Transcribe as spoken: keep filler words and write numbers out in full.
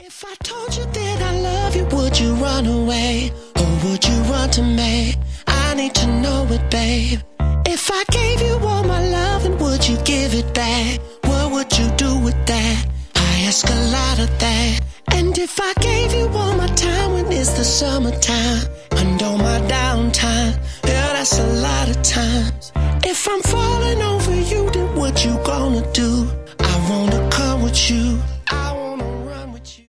If I told you that I love you, would you run away? Or would you run to me? I need to know it, babe. If I gave you all my love, and would you give it back? What would you do with that? I ask a lot of that. And if I gave you all my time when it's the summertime, and all my downtime, yeah, that's a lot of times. If I'm falling over you, then what you gonna do? I wanna come with you.